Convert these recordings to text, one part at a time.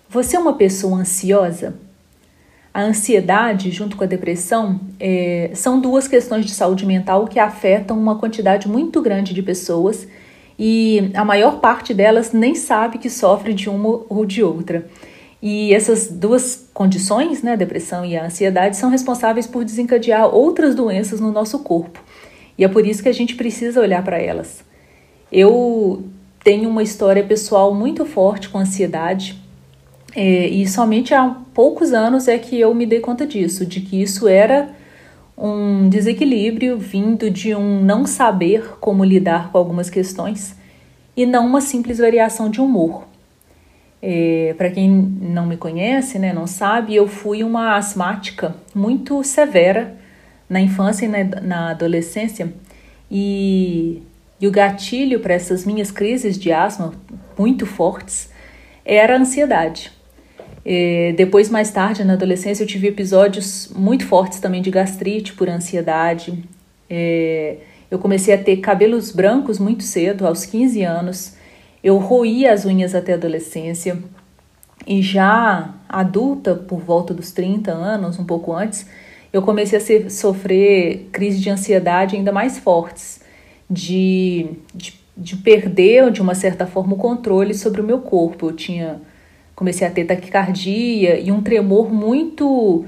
Você é uma pessoa ansiosa? A ansiedade, junto com a depressão, são duas questões de saúde mental que afetam uma quantidade muito grande de pessoas e a maior parte delas nem sabe que sofre de uma ou de outra. E essas duas condições, né, a depressão e a ansiedade, são responsáveis por desencadear outras doenças no nosso corpo. E é por isso que a gente precisa olhar para elas. Eu tenho uma história pessoal muito forte com ansiedade. E somente há poucos anos é que eu me dei conta disso, de que isso era um desequilíbrio vindo de um não saber como lidar com algumas questões e não uma simples variação de humor. Para quem não me conhece, né, não sabe, eu fui uma asmática muito severa na infância e na adolescência e o gatilho para essas minhas crises de asma muito fortes era a ansiedade. Depois, mais tarde, na adolescência, eu tive episódios muito fortes também de gastrite por ansiedade. Eu comecei a ter cabelos brancos muito cedo, aos 15 anos. Eu roía as unhas até a adolescência. E já adulta, por volta dos 30 anos, um pouco antes, eu comecei a sofrer crises de ansiedade ainda mais fortes. De perder, de uma certa forma, o controle sobre o meu corpo. Comecei a ter taquicardia e um tremor muito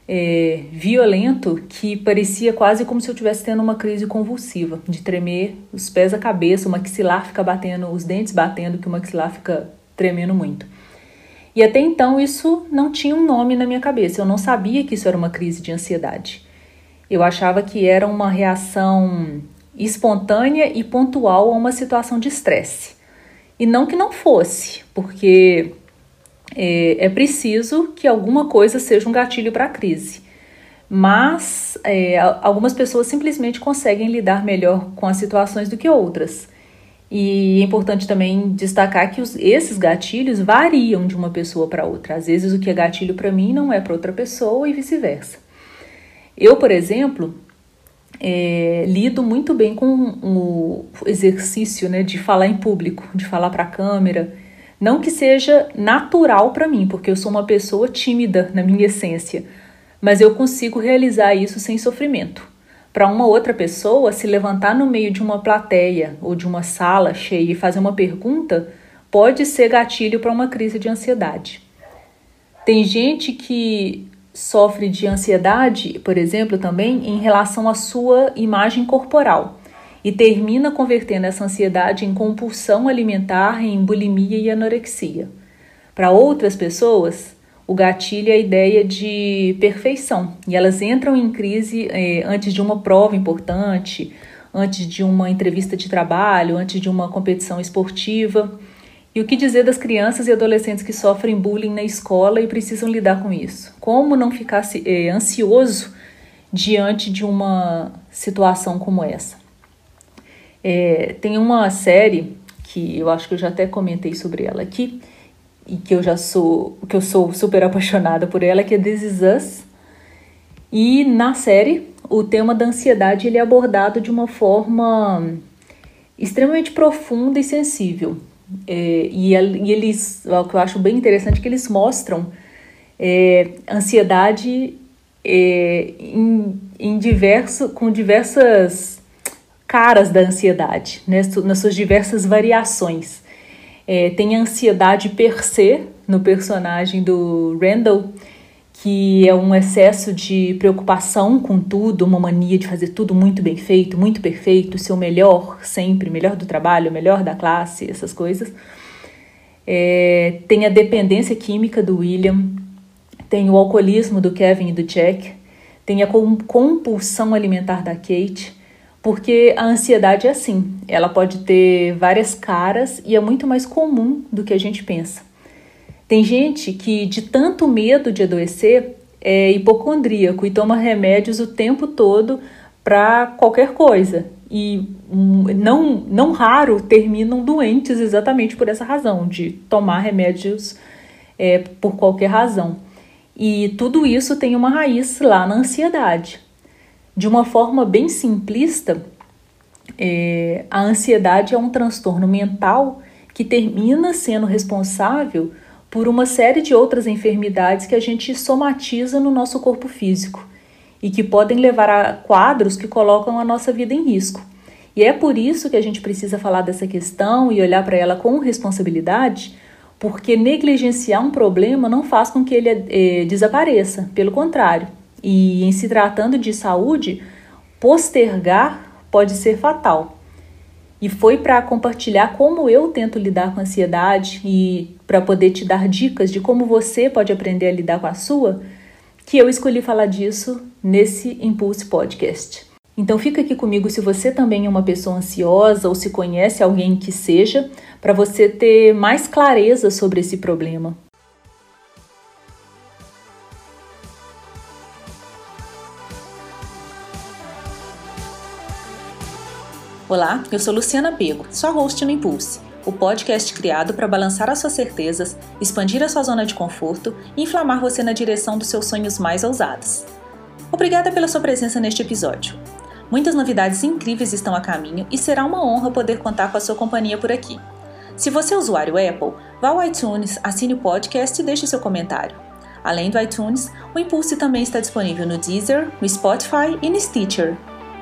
violento que parecia quase como se eu estivesse tendo uma crise convulsiva, de tremer os pés, a cabeça, o maxilar fica batendo, os dentes batendo, que o maxilar fica tremendo muito. E até então isso não tinha um nome na minha cabeça, eu não sabia que isso era uma crise de ansiedade. Eu achava que era uma reação espontânea e pontual a uma situação de estresse. E não que não fosse, porque é preciso que alguma coisa seja um gatilho para a crise. Mas algumas pessoas simplesmente conseguem lidar melhor com as situações do que outras. E é importante também destacar que esses gatilhos variam de uma pessoa para outra. Às vezes o que é gatilho para mim não é para outra pessoa e vice-versa. Eu, por exemplo, lido muito bem com o exercício, né, de falar em público, de falar para a câmera. Não que seja natural para mim, porque eu sou uma pessoa tímida na minha essência, mas eu consigo realizar isso sem sofrimento. Para uma outra pessoa, se levantar no meio de uma plateia ou de uma sala cheia e fazer uma pergunta, pode ser gatilho para uma crise de ansiedade. Tem gente que sofre de ansiedade, por exemplo, também em relação à sua imagem corporal e termina convertendo essa ansiedade em compulsão alimentar, em bulimia e anorexia. Para outras pessoas, o gatilho é a ideia de perfeição e elas entram em crise antes de uma prova importante, antes de uma entrevista de trabalho, antes de uma competição esportiva. E o que dizer das crianças e adolescentes que sofrem bullying na escola e precisam lidar com isso? Como não ficar ansioso diante de uma situação como essa? Tem uma série que eu acho que eu já até comentei sobre ela aqui e que eu sou super apaixonada por ela, que é This Is Us. E na série o tema da ansiedade ele é abordado de uma forma extremamente profunda e sensível. E eles, o que eu acho bem interessante é que eles mostram ansiedade com diversas caras da ansiedade, né, nas suas diversas variações. Tem a ansiedade per se, no personagem do Randall, que é um excesso de preocupação com tudo, uma mania de fazer tudo muito bem feito, muito perfeito, ser o melhor sempre, melhor do trabalho, melhor da classe, essas coisas. Tem a dependência química do William, tem o alcoolismo do Kevin e do Jack, tem a compulsão alimentar da Kate, porque a ansiedade é assim, ela pode ter várias caras e é muito mais comum do que a gente pensa. Tem gente que, de tanto medo de adoecer, é hipocondríaco e toma remédios o tempo todo para qualquer coisa. E não raro terminam doentes exatamente por essa razão, de tomar remédios por qualquer razão. E tudo isso tem uma raiz lá na ansiedade. De uma forma bem simplista, a ansiedade é um transtorno mental que termina sendo responsável por uma série de outras enfermidades que a gente somatiza no nosso corpo físico e que podem levar a quadros que colocam a nossa vida em risco. E é por isso que a gente precisa falar dessa questão e olhar para ela com responsabilidade, porque negligenciar um problema não faz com que ele desapareça, pelo contrário. E em se tratando de saúde, postergar pode ser fatal. E foi para compartilhar como eu tento lidar com a ansiedade e para poder te dar dicas de como você pode aprender a lidar com a sua, que eu escolhi falar disso nesse Impulse Podcast. Então fica aqui comigo se você também é uma pessoa ansiosa ou se conhece alguém que seja, para você ter mais clareza sobre esse problema. Olá, eu sou Luciana Pego, sua host no Impulse, o podcast criado para balançar as suas certezas, expandir a sua zona de conforto e inflamar você na direção dos seus sonhos mais ousados. Obrigada pela sua presença neste episódio. Muitas novidades incríveis estão a caminho e será uma honra poder contar com a sua companhia por aqui. Se você é usuário Apple, vá ao iTunes, assine o podcast e deixe seu comentário. Além do iTunes, o Impulse também está disponível no Deezer, no Spotify e no Stitcher.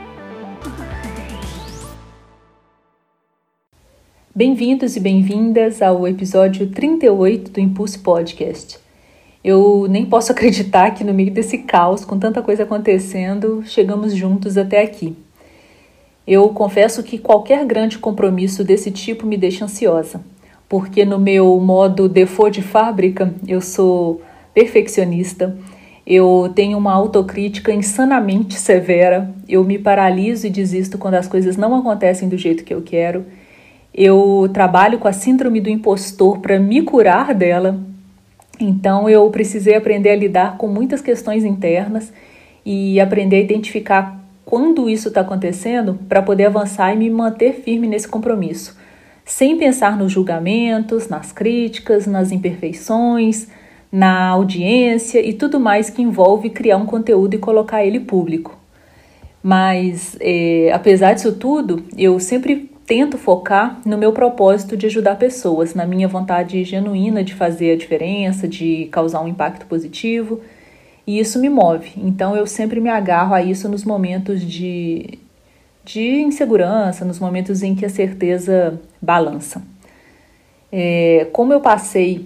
Bem-vindos e bem-vindas ao episódio 38 do Impulse Podcast. Eu nem posso acreditar que no meio desse caos, com tanta coisa acontecendo, chegamos juntos até aqui. Eu confesso que qualquer grande compromisso desse tipo me deixa ansiosa, porque no meu modo default de fábrica, eu sou perfeccionista, eu tenho uma autocrítica insanamente severa, eu me paraliso e desisto quando as coisas não acontecem do jeito que eu quero. Eu trabalho com a síndrome do impostor para me curar dela, então eu precisei aprender a lidar com muitas questões internas e aprender a identificar quando isso está acontecendo para poder avançar e me manter firme nesse compromisso, sem pensar nos julgamentos, nas críticas, nas imperfeições, na audiência e tudo mais que envolve criar um conteúdo e colocar ele público. Mas, apesar disso tudo, eu sempre tento focar no meu propósito de ajudar pessoas, na minha vontade genuína de fazer a diferença, de causar um impacto positivo, e isso me move. Então eu sempre me agarro a isso nos momentos de insegurança, nos momentos em que a certeza balança. Como eu passei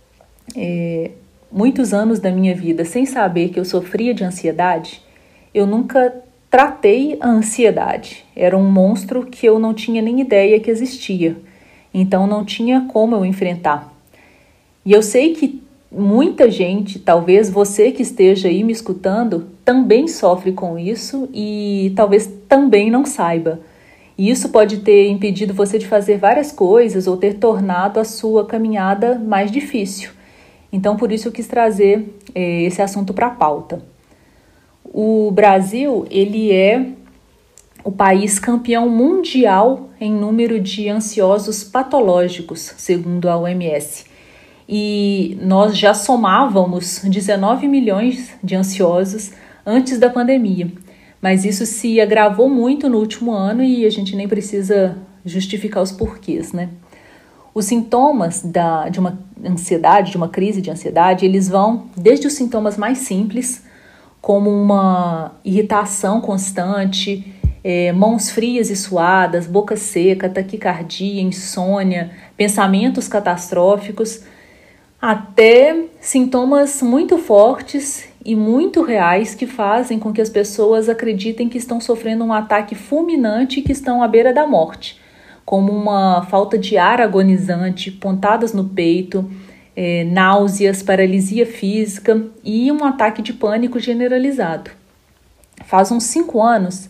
muitos anos da minha vida sem saber que eu sofria de ansiedade, eu nunca tratei a ansiedade. Era um monstro que eu não tinha nem ideia que existia. Então não tinha como eu enfrentar. E eu sei que muita gente, talvez você que esteja aí me escutando, também sofre com isso e talvez também não saiba. E isso pode ter impedido você de fazer várias coisas ou ter tornado a sua caminhada mais difícil. Então por isso eu quis trazer esse assunto para a pauta. O Brasil, ele é o país campeão mundial em número de ansiosos patológicos, segundo a OMS. E nós já somávamos 19 milhões de ansiosos antes da pandemia. Mas isso se agravou muito no último ano e a gente nem precisa justificar os porquês, né? Os sintomas de uma ansiedade, de uma crise de ansiedade, eles vão desde os sintomas mais simples, como uma irritação constante, mãos frias e suadas, boca seca, taquicardia, insônia, pensamentos catastróficos, até sintomas muito fortes e muito reais que fazem com que as pessoas acreditem que estão sofrendo um ataque fulminante e que estão à beira da morte, como uma falta de ar agonizante, pontadas no peito, náuseas, paralisia física e um ataque de pânico generalizado. Faz uns 5 anos,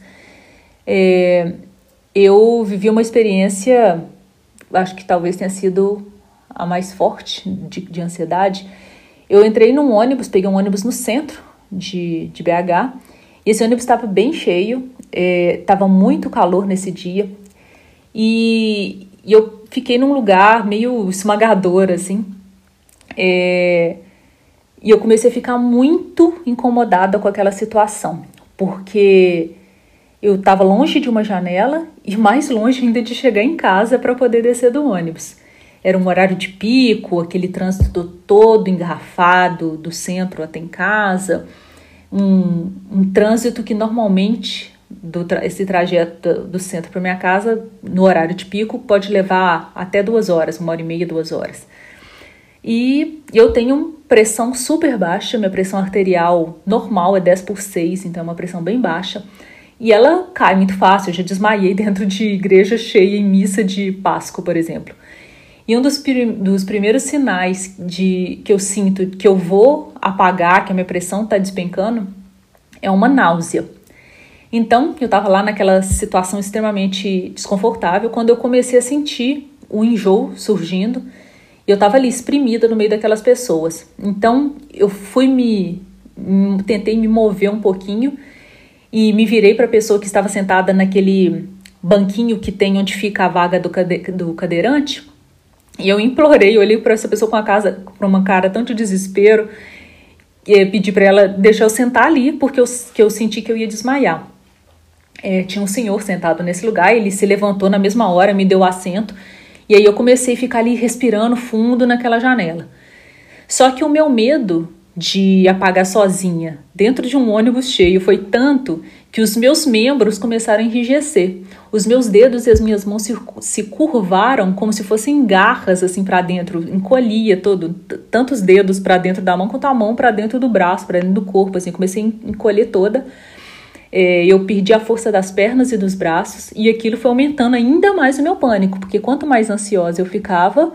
eu vivi uma experiência, acho que talvez tenha sido a mais forte de ansiedade. Eu entrei num ônibus, peguei um ônibus no centro de BH, e esse ônibus estava bem cheio, estava muito calor nesse dia, e eu fiquei num lugar meio esmagador, assim, e eu comecei a ficar muito incomodada com aquela situação, porque eu estava longe de uma janela e mais longe ainda de chegar em casa para poder descer do ônibus. Era um horário de pico, aquele trânsito todo engarrafado do centro até em casa, um trânsito que normalmente, esse trajeto do centro para minha casa, no horário de pico, pode levar até 2 horas, 1h30, 2 horas. E eu tenho pressão super baixa, minha pressão arterial normal é 10/6, então é uma pressão bem baixa. E ela cai muito fácil, eu já desmaiei dentro de igreja cheia em missa de Páscoa, por exemplo. E um dos primeiros sinais que eu sinto que eu vou apagar, que a minha pressão está despencando, é uma náusea. Então, eu estava lá naquela situação extremamente desconfortável quando eu comecei a sentir o enjoo surgindo. E eu estava ali espremida no meio daquelas pessoas. Então, eu tentei me mover um pouquinho e me virei para a pessoa que estava sentada naquele banquinho que tem onde fica a vaga do cadeirante. E eu implorei, eu olhei para essa pessoa com uma cara tanto de desespero, e pedi para ela deixar eu sentar ali, porque eu senti que eu ia desmaiar. Tinha um senhor sentado nesse lugar, ele se levantou na mesma hora, me deu assento, e aí eu comecei a ficar ali respirando fundo naquela janela. Só que o meu medo de apagar sozinha dentro de um ônibus cheio foi tanto que os meus membros começaram a enrijecer. Os meus dedos e as minhas mãos se curvaram como se fossem garras assim para dentro, encolhia tanto os dedos para dentro da mão quanto a mão para dentro do braço, para dentro do corpo, assim, comecei a encolher toda. Eu perdi a força das pernas e dos braços e aquilo foi aumentando ainda mais o meu pânico, porque quanto mais ansiosa eu ficava,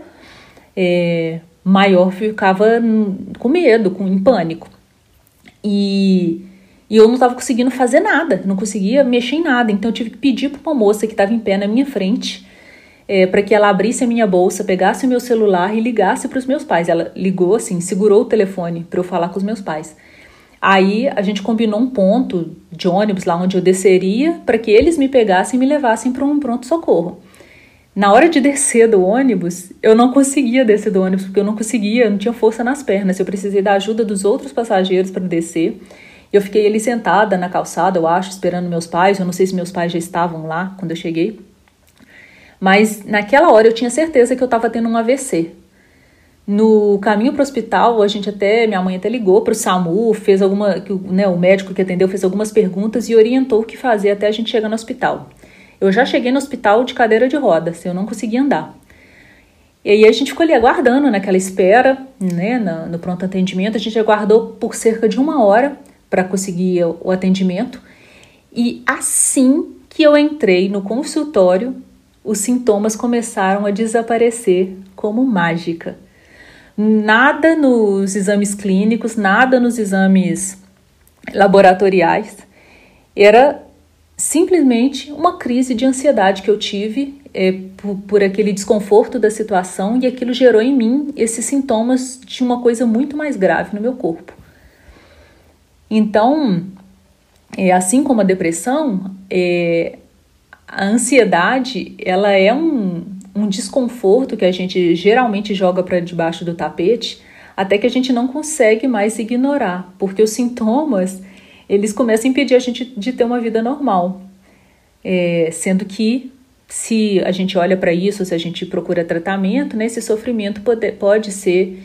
maior ficava com medo, em pânico. E eu não estava conseguindo fazer nada, não conseguia mexer em nada. Então eu tive que pedir para uma moça que estava em pé na minha frente para que ela abrisse a minha bolsa, pegasse o meu celular e ligasse para os meus pais. Ela ligou assim, segurou o telefone para eu falar com os meus pais. Aí a gente combinou um ponto de ônibus lá onde eu desceria para que eles me pegassem e me levassem para um pronto-socorro. Na hora de descer do ônibus, eu não conseguia descer do ônibus, porque eu não tinha força nas pernas. Eu precisei da ajuda dos outros passageiros para descer. Eu fiquei ali sentada na calçada, eu acho, esperando meus pais. Eu não sei se meus pais já estavam lá quando eu cheguei. Mas naquela hora eu tinha certeza que eu estava tendo um AVC. No caminho para o hospital, minha mãe até ligou para o SAMU, o médico que atendeu fez algumas perguntas e orientou o que fazer até a gente chegar no hospital. Eu já cheguei no hospital de cadeira de rodas, eu não conseguia andar. E aí a gente ficou ali aguardando naquela espera, né, no pronto atendimento. A gente aguardou por cerca de 1 hora para conseguir o atendimento. E assim que eu entrei no consultório, os sintomas começaram a desaparecer como mágica. Nada nos exames clínicos, nada nos exames laboratoriais. Era simplesmente uma crise de ansiedade que eu tive por aquele desconforto da situação, e aquilo gerou em mim esses sintomas de uma coisa muito mais grave no meu corpo. Então, assim como a depressão, a ansiedade ela é um desconforto que a gente geralmente joga para debaixo do tapete, até que a gente não consegue mais ignorar, porque os sintomas eles começam a impedir a gente de ter uma vida normal. Sendo que, se a gente olha para isso, se a gente procura tratamento, né, esse sofrimento pode ser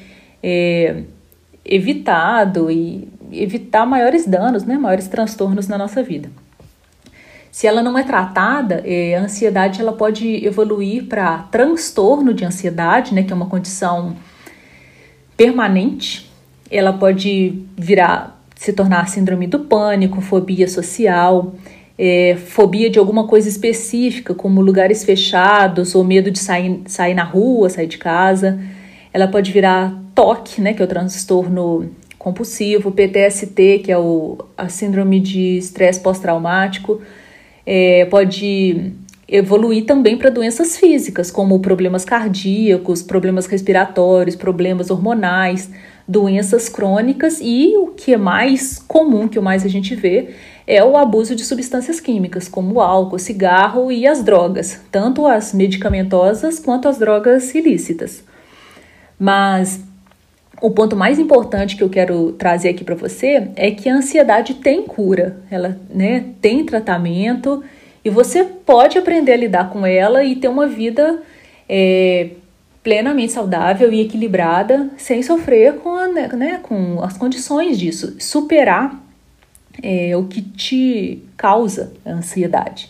evitado e evitar maiores danos, né, maiores transtornos na nossa vida. Se ela não é tratada, a ansiedade ela pode evoluir para transtorno de ansiedade, né, que é uma condição permanente. Ela pode se tornar síndrome do pânico, fobia social, fobia de alguma coisa específica, como lugares fechados ou medo de sair na rua, sair de casa. Ela pode virar TOC, né, que é o transtorno compulsivo, PTSD, que é a síndrome de estresse pós-traumático. Pode evoluir também para doenças físicas, como problemas cardíacos, problemas respiratórios, problemas hormonais, doenças crônicas, e o que é mais comum, que o mais a gente vê, é o abuso de substâncias químicas, como o álcool, cigarro e as drogas, tanto as medicamentosas quanto as drogas ilícitas. Mas o ponto mais importante que eu quero trazer aqui para você é que a ansiedade tem cura, ela, né, tem tratamento, e você pode aprender a lidar com ela e ter uma vida plenamente saudável e equilibrada, sem sofrer com as condições disso. Superar o que te causa a ansiedade.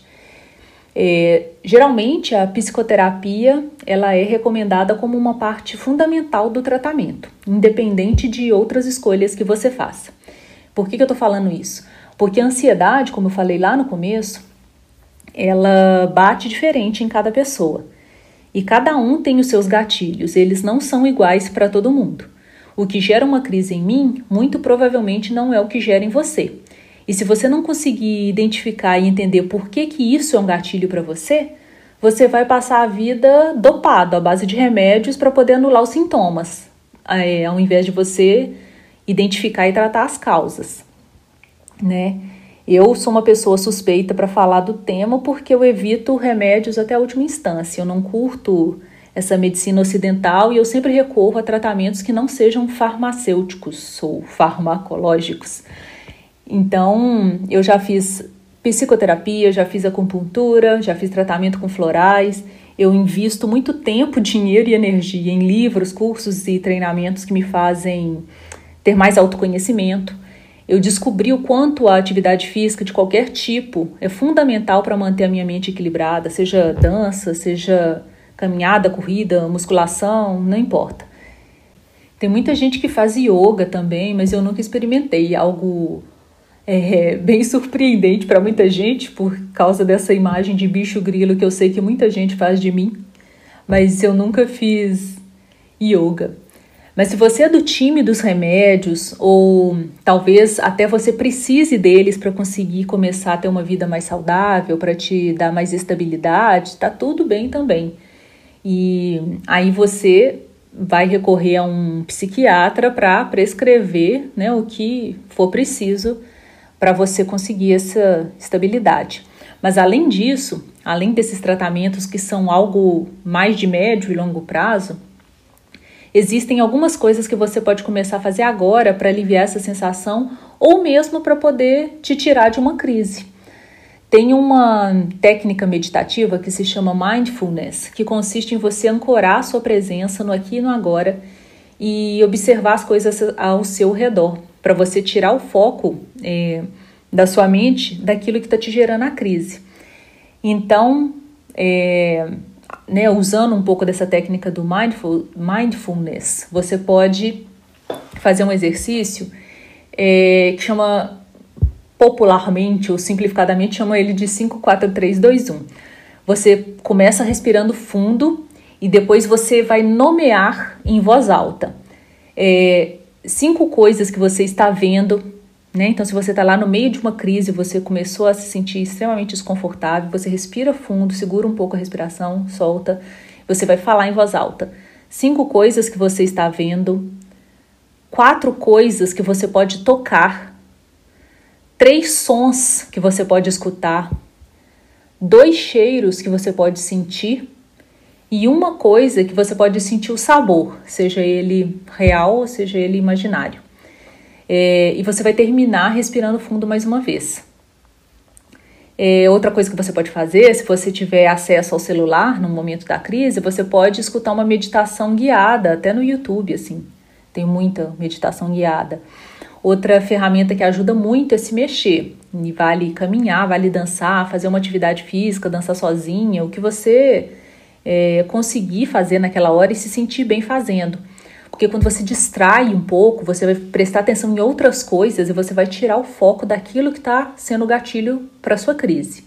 Geralmente, a psicoterapia ela é recomendada como uma parte fundamental do tratamento, independente de outras escolhas que você faça. Por que eu estou falando isso? Porque a ansiedade, como eu falei lá no começo, ela bate diferente em cada pessoa. E cada um tem os seus gatilhos, eles não são iguais para todo mundo. O que gera uma crise em mim, muito provavelmente não é o que gera em você. E se você não conseguir identificar e entender por que isso é um gatilho para você, você vai passar a vida dopado, à base de remédios para poder anular os sintomas, ao invés de você identificar e tratar as causas, né? Eu sou uma pessoa suspeita para falar do tema porque eu evito remédios até a última instância. Eu não curto essa medicina ocidental e eu sempre recorro a tratamentos que não sejam farmacêuticos ou farmacológicos. Então, eu já fiz psicoterapia, já fiz acupuntura, já fiz tratamento com florais. Eu invisto muito tempo, dinheiro e energia em livros, cursos e treinamentos que me fazem ter mais autoconhecimento. Eu descobri o quanto a atividade física de qualquer tipo é fundamental para manter a minha mente equilibrada, seja dança, seja caminhada, corrida, musculação, não importa. Tem muita gente que faz yoga também, mas eu nunca experimentei. Algo bem surpreendente para muita gente por causa dessa imagem de bicho grilo que eu sei que muita gente faz de mim, mas eu nunca fiz yoga. Mas se você é do time dos remédios, ou talvez até você precise deles para conseguir começar a ter uma vida mais saudável, para te dar mais estabilidade, tá tudo bem também. E aí você vai recorrer a um psiquiatra para prescrever, né, o que for preciso para você conseguir essa estabilidade. Mas além disso, além desses tratamentos que são algo mais de médio e longo prazo, existem algumas coisas que você pode começar a fazer agora para aliviar essa sensação ou mesmo para poder te tirar de uma crise. Tem uma técnica meditativa que se chama Mindfulness, que consiste em você ancorar a sua presença no aqui e no agora e observar as coisas ao seu redor, para você tirar o foco da sua mente daquilo que está te gerando a crise. Então, usando um pouco dessa técnica do mindfulness, você pode fazer um exercício que chama, popularmente ou simplificadamente, chama ele de 5, 4, 3, 2, 1. Você começa respirando fundo e depois você vai nomear em voz alta 5 coisas que você está vendo, né? Então, se você está lá no meio de uma crise, você começou a se sentir extremamente desconfortável, você respira fundo, segura um pouco a respiração, solta, você vai falar em voz alta. 5 coisas que você está vendo, 4 coisas que você pode tocar, 3 sons que você pode escutar, 2 cheiros que você pode sentir e uma coisa que você pode sentir o sabor, seja ele real ou seja ele imaginário. E você vai terminar respirando fundo mais uma vez. Outra coisa que você pode fazer, se você tiver acesso ao celular no momento da crise, você pode escutar uma meditação guiada, até no YouTube, assim, tem muita meditação guiada. Outra ferramenta que ajuda muito é se mexer, e vale caminhar, vale dançar, fazer uma atividade física, dançar sozinha, o que você conseguir fazer naquela hora e se sentir bem fazendo. Porque quando você distrai um pouco, você vai prestar atenção em outras coisas e você vai tirar o foco daquilo que está sendo o gatilho para a sua crise.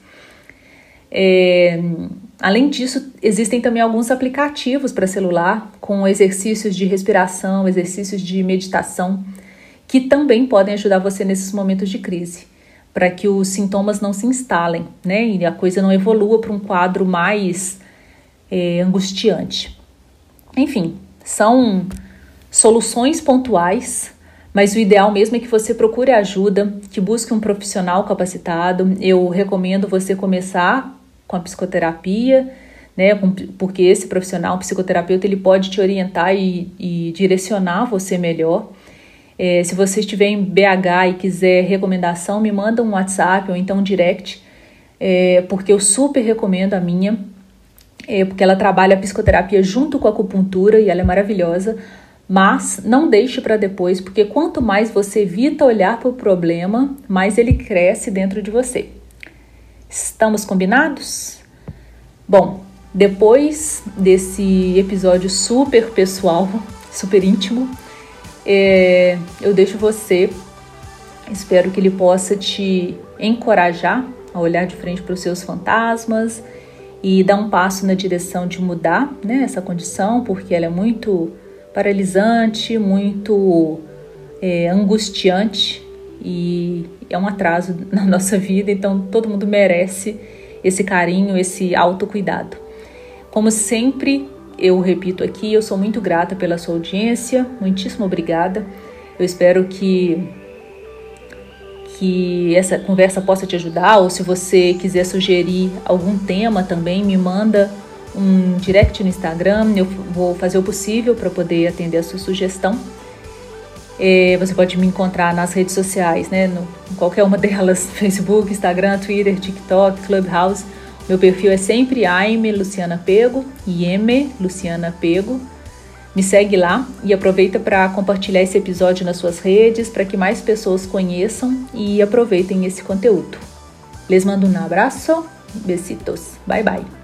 Além disso, existem também alguns aplicativos para celular com exercícios de respiração, exercícios de meditação, que também podem ajudar você nesses momentos de crise, para que os sintomas não se instalem, né, e a coisa não evolua para um quadro mais angustiante. Enfim, são soluções pontuais, mas o ideal mesmo é que você procure ajuda, que busque um profissional capacitado. Eu recomendo você começar com a psicoterapia, né, porque esse profissional, psicoterapeuta, ele pode te orientar e direcionar você melhor. Se você estiver em BH e quiser recomendação, me manda um WhatsApp ou então um direct, porque eu super recomendo a minha. porque ela trabalha a psicoterapia junto com a acupuntura e ela é maravilhosa. Mas não deixe para depois, porque quanto mais você evita olhar para o problema, mais ele cresce dentro de você. Estamos combinados? Bom, depois desse episódio super pessoal, super íntimo, eu deixo você, espero que ele possa te encorajar a olhar de frente para os seus fantasmas e dar um passo na direção de mudar, né, essa condição, porque ela é muito paralisante, muito angustiante e é um atraso na nossa vida, então todo mundo merece esse carinho, esse autocuidado. Como sempre, eu repito aqui, eu sou muito grata pela sua audiência, muitíssimo obrigada. Eu espero que essa conversa possa te ajudar, ou se você quiser sugerir algum tema também, me manda um direct no Instagram, eu vou fazer o possível para poder atender a sua sugestão. Você pode me encontrar nas redes sociais, né? Em qualquer uma delas, Facebook, Instagram, Twitter, TikTok, Clubhouse. Meu perfil é sempre Aime Luciana Pego, IM Luciana Pego. Me segue lá e aproveita para compartilhar esse episódio nas suas redes para que mais pessoas conheçam e aproveitem esse conteúdo. Les mando um abraço, besitos, bye bye.